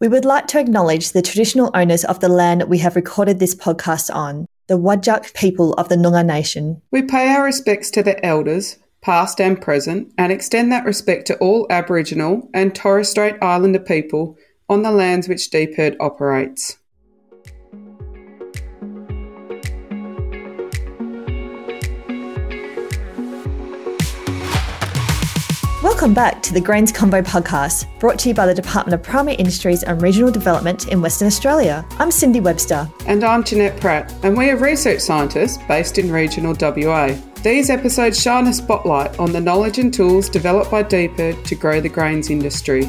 We would like to acknowledge the traditional owners of the land we have recorded this podcast on, the Wadjuk people of the Noongar Nation. We pay our respects to the elders, past and present, and extend that respect to all Aboriginal and Torres Strait Islander people on the lands which DPIRD operates. Welcome back to the Grains Convo podcast, brought to you by the Department of Primary Industries and Regional Development in Western Australia. I'm Cindy Webster. And I'm Jeanette Pratt, and we are research scientists based in regional WA. These episodes shine a spotlight on the knowledge and tools developed by DPIRD to grow the grains industry.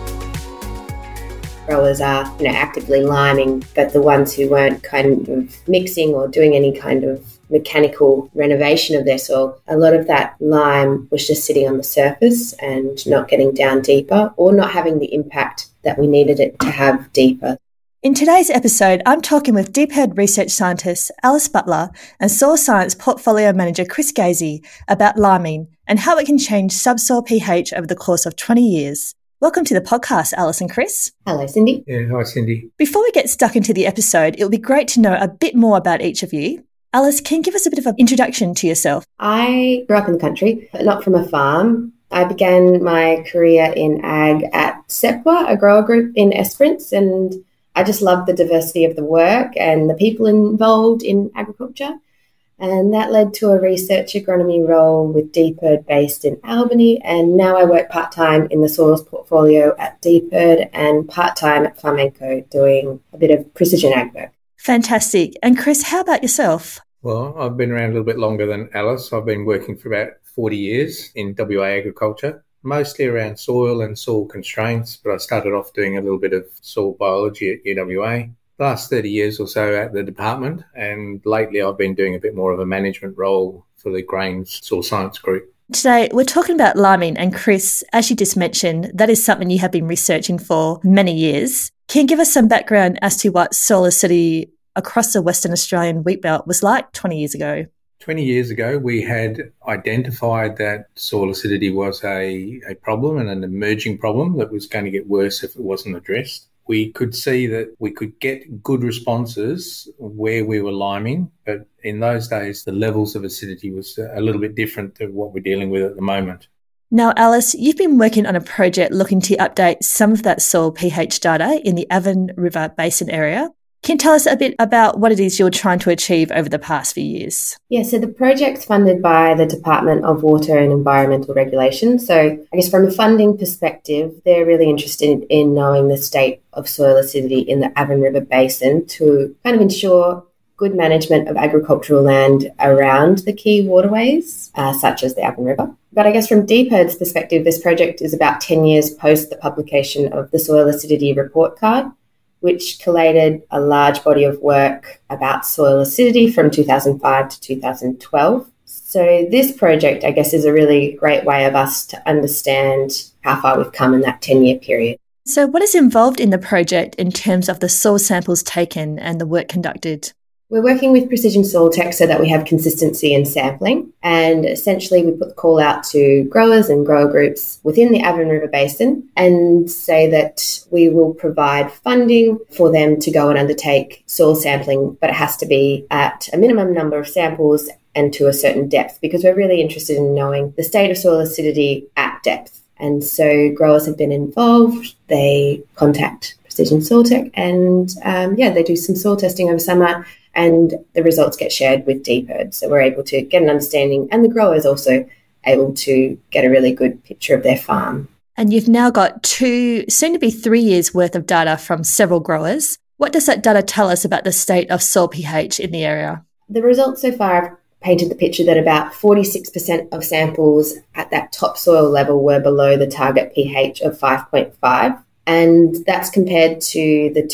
Growers are, actively liming, but the ones who weren't kind of mixing or doing any kind of mechanical renovation of their soil, a lot of that lime was just sitting on the surface and not getting down deeper or not having the impact that we needed it to have deeper. In today's episode, I'm talking with DPIRD research scientist Alice Butler and Soil Science Portfolio Manager Chris Gazy about liming and how it can change subsoil pH over the course of 20 years. Welcome to the podcast, Alice and Chris. Hello, Cindy. Yeah, hi, Cindy. Before we get stuck into the episode, it would be great to know a bit more about each of you. Alice, can you give us a bit of an introduction to yourself? I grew up in the country, but not from a farm. I began my career in ag at Sepwa, a grower group in Esperance, and I just loved the diversity of the work and the people involved in agriculture. And that led to a research agronomy role with DPIRD based in Albany, and now I work part-time in the soils portfolio at DPIRD and part-time at Flamenco doing a bit of precision ag work. Fantastic. And Chris, how about yourself? Well, I've been around a little bit longer than Alice. I've been working for about 40 years in WA agriculture, mostly around soil and soil constraints, but I started off doing a little bit of soil biology at UWA. The last 30 years or so at the department, and lately I've been doing a bit more of a management role for the Grains Soil Science Group. Today, we're talking about liming, and Chris, as you just mentioned, that is something you have been researching for many years. Can you give us some background as to what soil acidity across the Western Australian wheat belt was like 20 years ago? 20 years ago, we had identified that soil acidity was a problem and an emerging problem that was going to get worse if it wasn't addressed. We could see that we could get good responses where we were liming, but in those days, the levels of acidity was a little bit different to what we're dealing with at the moment. Now, Alice, you've been working on a project looking to update some of that soil pH data in the Avon River Basin area. Can you tell us a bit about what it is you're trying to achieve over the past few years? Yeah, so the project's funded by the Department of Water and Environmental Regulation. So I guess from a funding perspective, they're really interested in knowing the state of soil acidity in the Avon River Basin to kind of ensure good management of agricultural land around the key waterways, such as the Avon River. But I guess from DPIRD's perspective, this project is about 10 years post the publication of the Soil Acidity Report Card, which collated a large body of work about soil acidity from 2005 to 2012. So this project, I guess, is a really great way of us to understand how far we've come in that 10-year period. So what is involved in the project in terms of the soil samples taken and the work conducted? We're working with Precision Soil Tech so that we have consistency in sampling, and essentially we put the call out to growers and grower groups within the Avon River Basin and say that we will provide funding for them to go and undertake soil sampling, but it has to be at a minimum number of samples and to a certain depth, because we're really interested in knowing the state of soil acidity at depth. And so growers have been involved. They contact Precision Soil Tech and they do some soil testing over summer, and the results get shared with DPIRD. So we're able to get an understanding, and the growers also able to get a really good picture of their farm. And you've now got 2, soon to be 3 years worth of data from several growers. What does that data tell us about the state of soil pH in the area? The results so far have painted the picture that about 46% of samples at that topsoil level were below the target pH of 5.5. And that's compared to the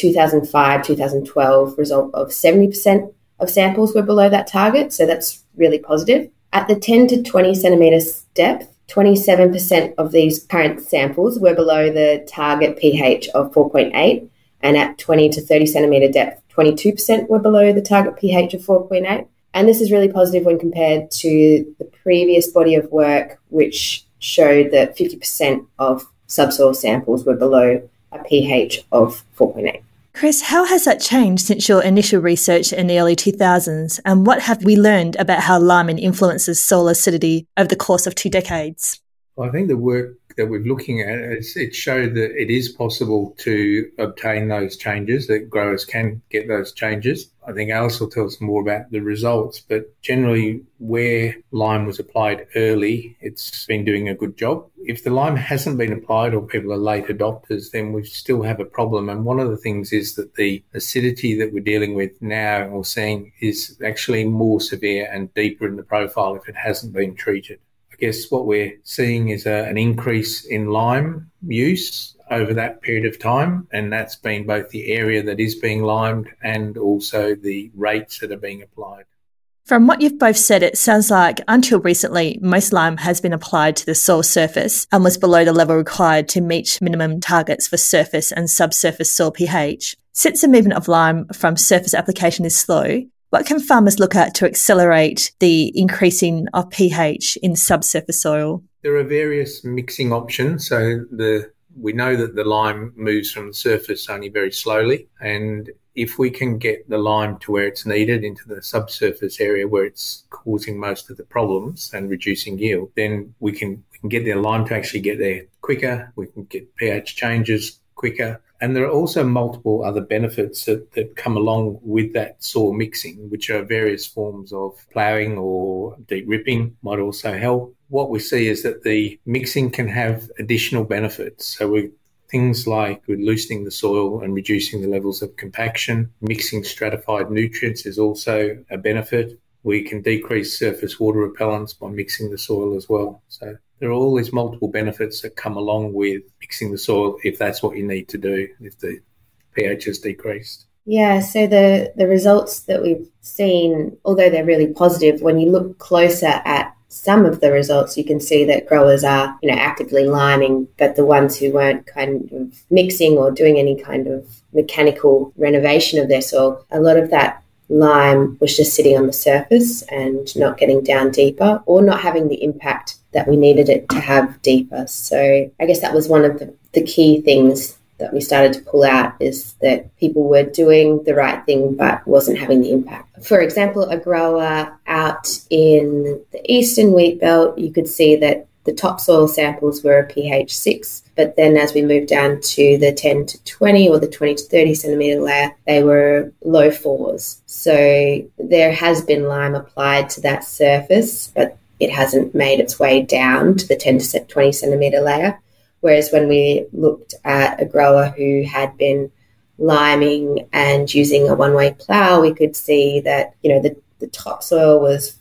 2005-2012 result of 70% of samples were below that target. So that's really positive. At the 10 to 20 centimetres depth, 27% of these current samples were below the target pH of 4.8. And at 20 to 30 centimetre depth, 22% were below the target pH of 4.8. And this is really positive when compared to the previous body of work, which showed that 50% of subsoil samples were below a pH of 4.8. Chris, how has that changed since your initial research in the early 2000s, and what have we learned about how liming influences soil acidity over the course of 2 decades? Well, I think the work that we're looking at, it showed that it is possible to obtain those changes, that growers can get those changes. I think Alice will tell us more about the results, but generally where lime was applied early, it's been doing a good job. If the lime hasn't been applied or people are late adopters, then we still have a problem. And one of the things is that the acidity that we're dealing with now or seeing is actually more severe and deeper in the profile if it hasn't been treated. I guess what we're seeing is an increase in lime use over that period of time, and that's been both the area that is being limed and also the rates that are being applied. From what you've both said, it sounds like until recently, most lime has been applied to the soil surface and was below the level required to meet minimum targets for surface and subsurface soil pH. Since the movement of lime from surface application is slow, what can farmers look at to accelerate the increasing of pH in subsurface soil? There are various mixing options. So we know that the lime moves from the surface only very slowly, and if we can get the lime to where it's needed into the subsurface area where it's causing most of the problems and reducing yield, then we can get the lime to actually get there quicker. We can get pH changes quicker. And there are also multiple other benefits that come along with that soil mixing, which are various forms of ploughing or deep ripping might also help. What we see is that the mixing can have additional benefits. So things like we're loosening the soil and reducing the levels of compaction. Mixing stratified nutrients is also a benefit. We can decrease surface water repellents by mixing the soil as well. So there are all these multiple benefits that come along with mixing the soil if that's what you need to do, if the pH is decreased. Yeah, so the results that we've seen, although they're really positive, when you look closer at some of the results, you can see that growers are, actively liming, but the ones who weren't kind of mixing or doing any kind of mechanical renovation of their soil, a lot of that lime was just sitting on the surface and not getting down deeper or not having the impact that we needed it to have deeper. So I guess that was one of the key things that we started to pull out, is that people were doing the right thing but wasn't having the impact. For example, a grower out in the eastern wheat belt, you could see that the topsoil samples were a pH 6, but then as we moved down to the 10 to 20 or the 20 to 30 centimetre layer, they were low 4s. So there has been lime applied to that surface, but it hasn't made its way down to the 10 to 20 centimetre layer. Whereas when we looked at a grower who had been liming and using a one-way plough, we could see that, the topsoil was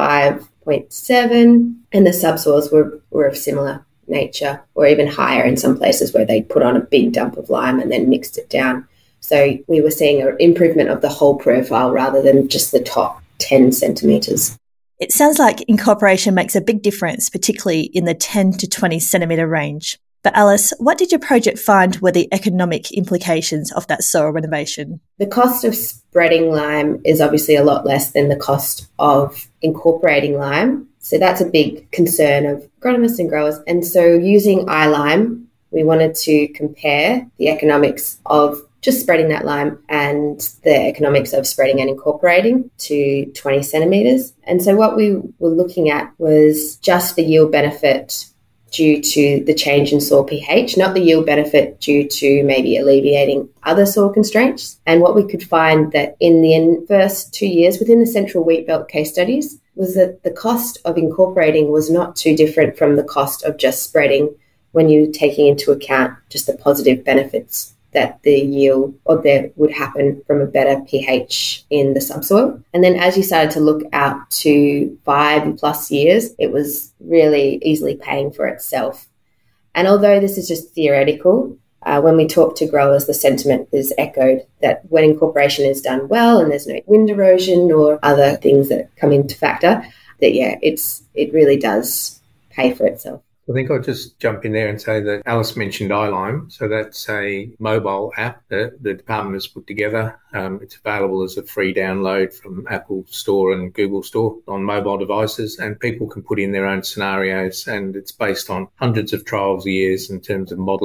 5.7 and the subsoils were of similar nature, or even higher in some places where they put on a big dump of lime and then mixed it down. So we were seeing an improvement of the whole profile rather than just the top 10 centimetres. It sounds like incorporation makes a big difference, particularly in the 10 to 20 centimetre range. But Alice, what did your project find were the economic implications of that soil renovation? The cost of spreading lime is obviously a lot less than the cost of incorporating lime. So that's a big concern of agronomists and growers. And so using iLime, we wanted to compare the economics of just spreading that lime and the economics of spreading and incorporating to 20 centimetres. And so what we were looking at was just the yield benefit due to the change in soil pH, not the yield benefit due to maybe alleviating other soil constraints. And what we could find that in the first 2 years within the Central Wheat Belt case studies was that the cost of incorporating was not too different from the cost of just spreading when you're taking into account just the positive benefits that the yield or that would happen from a better pH in the subsoil. And then as you started to look out to 5+ years, it was really easily paying for itself. And although this is just theoretical, when we talk to growers, the sentiment is echoed that when incorporation is done well and there's no wind erosion or other things that come into factor, that it really does pay for itself. I think I'll just jump in there and say that Alice mentioned iLime. So that's a mobile app that the department has put together. It's available as a free download from Apple Store and Google Store on mobile devices, and people can put in their own scenarios, and it's based on hundreds of trials a year in terms of modelling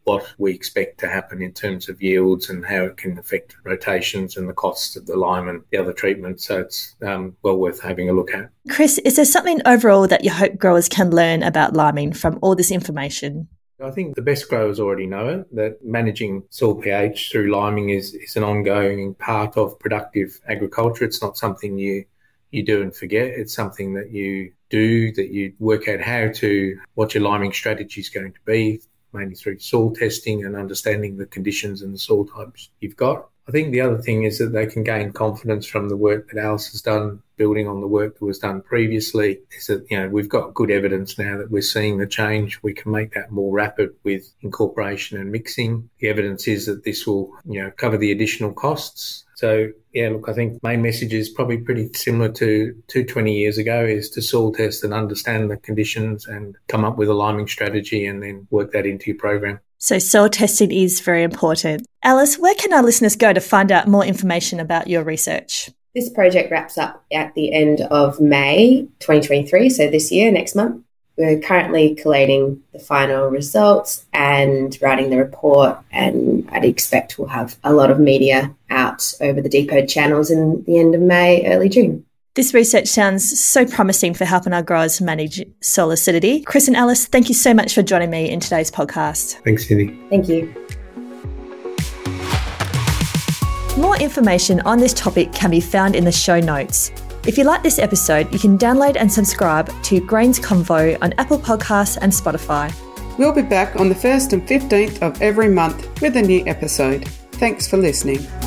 what we expect to happen in terms of yields and how it can affect rotations and the costs of the lime and the other treatments. So it's well worth having a look at. Chris, is there something overall that you hope growers can learn about liming from all this information? I think the best growers already know it, that managing soil pH through liming is an ongoing part of productive agriculture. It's not something you do and forget. It's something that you do, that you work out what your liming strategy is going to be, mainly through soil testing and understanding the conditions and the soil types you've got. I think the other thing is that they can gain confidence from the work that Alice has done, building on the work that was done previously, is that, we've got good evidence now that we're seeing the change. We can make that more rapid with incorporation and mixing. The evidence is that this will, cover the additional costs. So, I think main message is probably pretty similar to 20 years ago, is to soil test and understand the conditions and come up with a liming strategy and then work that into your program. So soil testing is very important. Alice, where can our listeners go to find out more information about your research? This project wraps up at the end of May 2023, so this year, next month. We're currently collating the final results and writing the report, and I'd expect we'll have a lot of media out over the Deep channels in the end of May, early June. This research sounds so promising for helping our growers manage soil acidity. Chris and Alice, thank you so much for joining me in today's podcast. Thanks, Cindy. Thank you. More information on this topic can be found in the show notes. If you like this episode, you can download and subscribe to Grains Convo on Apple Podcasts and Spotify. We'll be back on the 1st and 15th of every month with a new episode. Thanks for listening.